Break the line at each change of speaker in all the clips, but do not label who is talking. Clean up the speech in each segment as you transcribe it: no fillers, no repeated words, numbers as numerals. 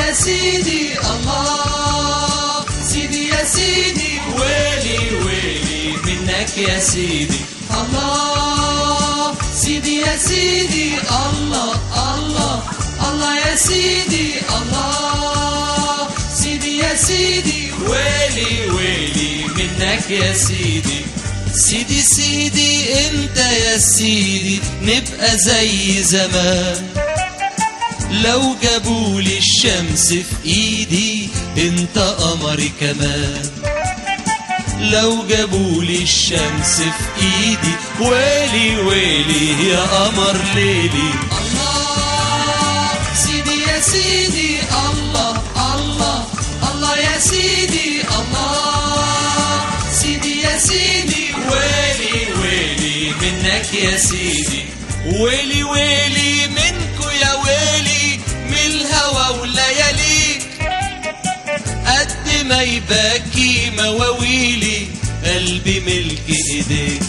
يا سيدي الله، سيدي يا سيدي، ويلي ويلي منك يا سيدي الله، سيدي يا سيدي الله الله الله يا سيدي الله، سيدي يا سيدي، ويلي ويلي منك يا سيدي. سيدي سيدي امتى يا سيدي نبقى زي زمان، لو جابولي الشمس في ايدي انت قمري كمان، لو جابولي الشمس في ايدي ويلي ويلي يا قمر ليلي. الله سيدي يا سيدي الله الله الله يا سيدي الله، سيدي يا سيدي، ويلي ويلي منك يا سيدي، ويلي ويلي منكو يا ويلي من الهوى ولياليك، قد ما يبكي مواويلي قلبي ملك ايديك،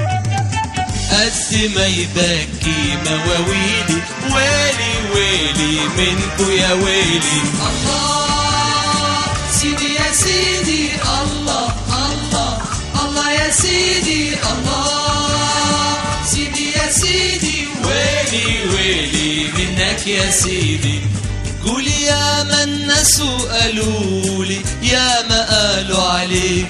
قد ما يبكي مواويلي ويلي ويلي منكو يا ويلي. الله سيدي يا سيدي الله الله الله يا سيدي الله، سيدي يا سيدي، ويلي ويلي منك يا سيدي. قولي يا ما الناس قالولي يا ما قالوا عليك،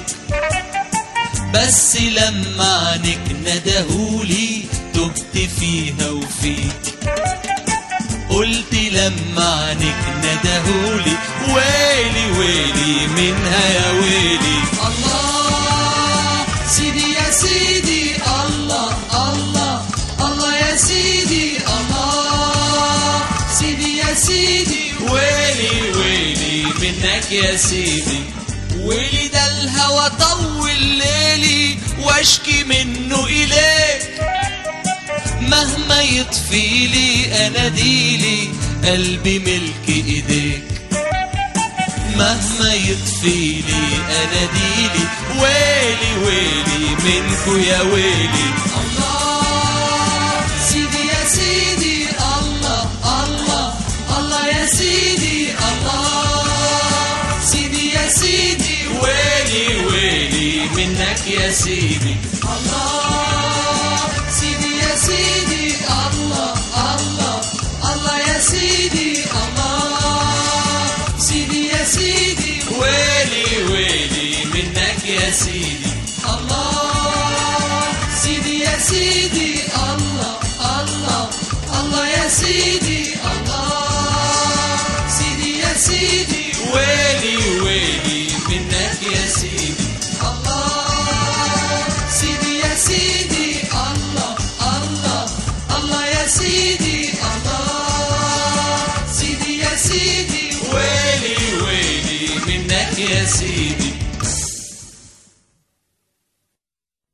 بس لما عنك ندهولي تبت فيها وفيك، قلت لما عنك ندهولي ويلي ويلي منها يا ويلي. الله سيدي يا سيدي الله الله الله يا سيدي الله، سيدي يا سيدي، ويلي ويلي منك يا سيدي. ويلي ده الهوى طول ليلي واشكي منه إليك، مهما يطفيلي اناديلي قلبي ملك ايديك، مهما يطفيلي اناديلي ويلي ويلي منكو يا ويلي. الله سيدي يا سيدي الله الله الله يا سيدي الله، سيدي يا سيدي، ويلي ويلي منك يا سيدي.